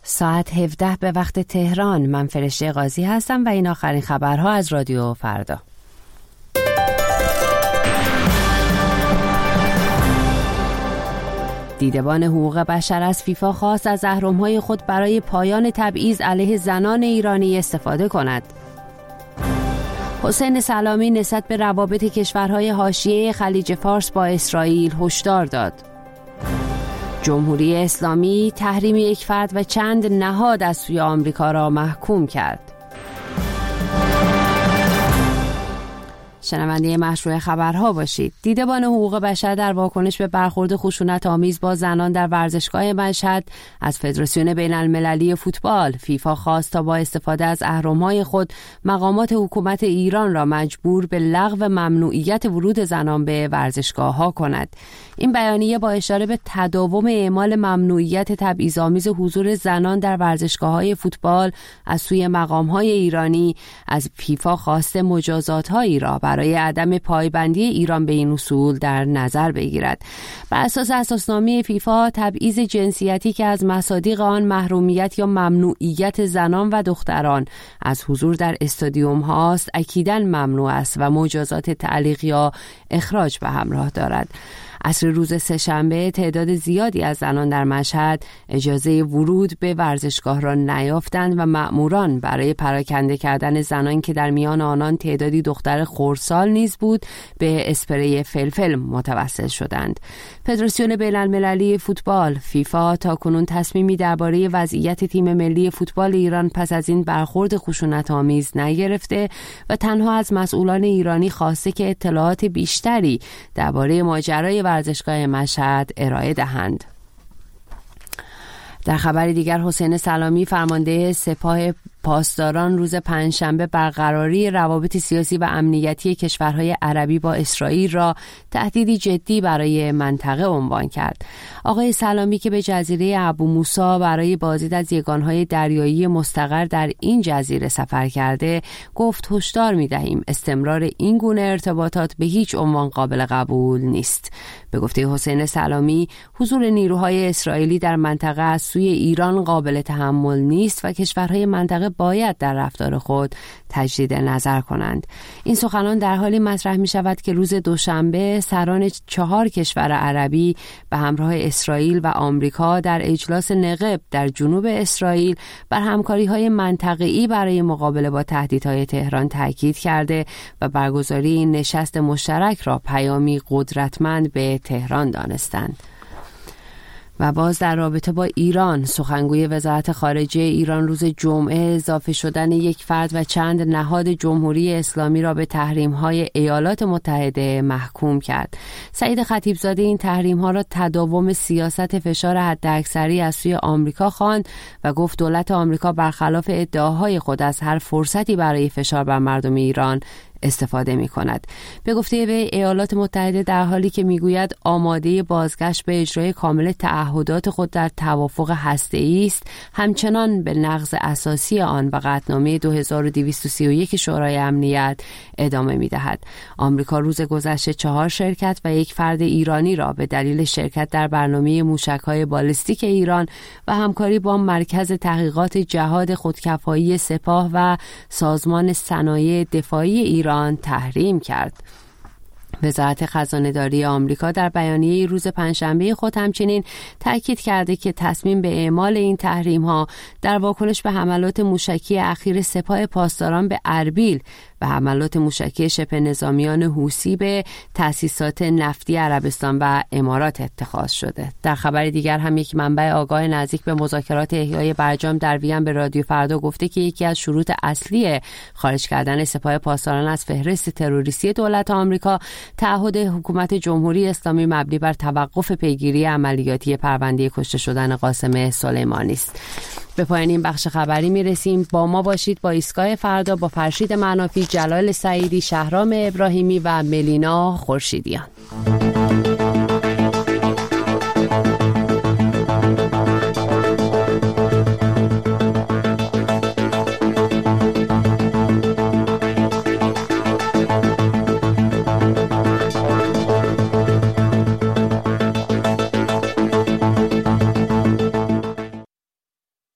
ساعت 17 به وقت تهران. من فرشته قاضی هستم و این آخرین خبرها از رادیو فردا. دیدبان حقوق بشر از فیفا خواست از اهرم‌های خود برای پایان تبعیض علیه زنان ایرانی استفاده کند. حسین سلامی نسبت به روابط کشورهای حاشیه خلیج فارس با اسرائیل هشدار داد. جمهوری اسلامی تحریم یک فرد و چند نهاد از سوی آمریکا را محکوم کرد. شنونده مشروع خبرها باشید. دیدبان حقوق بشر در واکنش به برخورد خشونت‌آمیز با زنان در ورزشگاه مشهد از فدراسیون بین‌المللی فوتبال فیفا خواست تا با استفاده از اهرم‌های خود مقامات حکومت ایران را مجبور به لغو ممنوعیت ورود زنان به ورزشگاه‌ها کند. این بیانیه با اشاره به تداوم اعمال ممنوعیت تبعیض‌آمیز حضور زنان در ورزشگاه‌های فوتبال از سوی مقام‌های ایرانی از فیفا خواسته مجازات‌هایی را برای عدم پایبندی ایران به این اصول در نظر بگیرد. بر اساس اساسنامه فیفا، تبعیض جنسیتی که از مصادیق آن محرومیت یا ممنوعیت زنان و دختران از حضور در استادیوم هاست اکیداً ممنوع است و مجازات تعلیق یا اخراج به همراه دارد. عصر روز سه‌شنبه تعداد زیادی از زنان در مشهد اجازه ورود به ورزشگاه را نیافتند و مأموران برای پراکنده کردن زنان که در میان آنان تعدادی دختر خردسال نیز بود به اسپری فلفل متوسل شدند. فدراسیون بین‌المللی فوتبال فیفا تاکنون تصمیمی درباره وضعیت تیم ملی فوتبال ایران پس از این برخورد خشونت‌آمیز نگرفته و تنها از مسئولان ایرانی خواسته که اطلاعات بیشتری درباره ماجرای ورزشگاه مشهد ارائه دهند. در خبر دیگر، حسین سلامی فرمانده سپاه پاسداران روز پنجشنبه برقراری روابط سیاسی و امنیتی کشورهای عربی با اسرائیل را تهدیدی جدی برای منطقه عنوان کرد. آقای سلامی که به جزیره ابو موسی برای بازدید از یگانهای دریایی مستقر در این جزیره سفر کرده، گفت هشدار می‌دهیم استمرار این گونه ارتباطات به هیچ عنوان قابل قبول نیست. به گفته حسین سلامی، حضور نیروهای اسرائیلی در منطقه از سوی ایران قابل تحمل نیست و کشورهای منطقه باید در رفتار خود تجدید نظر کنند. این سخنان در حالی مطرح می شود که روز دوشنبه سران 4 کشور عربی به همراه اسرائیل و آمریکا در اجلاس نقب در جنوب اسرائیل بر همکاری‌های منطقه‌ای برای مقابله با تهدیدهای تهران تاکید کرده و برگزاری این نشست مشترک را پیامی قدرتمند به تهران دانستند. و باز در رابطه با ایران، سخنگوی وزارت خارجه ایران روز جمعه اضافه شدن یک فرد و چند نهاد جمهوری اسلامی را به تحریم‌های ایالات متحده محکوم کرد. سعید خطیبزاده این تحریم‌ها را تداوم سیاست فشار حداکثری از سوی آمریکا خواند و گفت دولت آمریکا برخلاف ادعاهای خود از هر فرصتی برای فشار بر مردم ایران استفاده می کند. به گفته وی، ایالات متحده در حالی که میگوید آماده بازگشت به اجرای کامل تعهدات خود در توافق هسته‌ای است، همچنان به نقض اساسی آن و قطعنامه 2231 شورای امنیت ادامه می دهد. آمریکا روز گذشته 4 شرکت و یک فرد ایرانی را به دلیل شرکت در برنامه موشک‌های بالستیک ایران و همکاری با مرکز تحقیقات جهاد خودکفایی سپاه و سازمان صنایع دفاعی ایران تحریم کرد. وزارت خزانه‌داری آمریکا در بیانیه روز پنجشنبه خود همچنین تاکید کرده که تصمیم به اعمال این تحریم‌ها در واکنش به حملات موشکی اخیر سپاه پاسداران به اربیل و حملات موشکی شبه نظامیان حوثی به تأسیسات نفتی عربستان و امارات اتخاذ شده. در خبر دیگر هم یک منبع آگاه نزدیک به مذاکرات احیای برجام در وین به رادیو فردا گفته که یکی از شروط اصلی خارج کردن سپاه پاسداران از فهرست تروریستی دولت آمریکا تعهد حکومت جمهوری اسلامی مبنی بر توقف پیگیری عملیاتی پرونده کشته شدن قاسم سلیمانی است. به پایان این بخش خبری میرسیم. با ما باشید. با ایستگاه فردا با فرشید منافی، جلال سعیدی، شهرام ابراهیمی و ملینا خورشیدیان.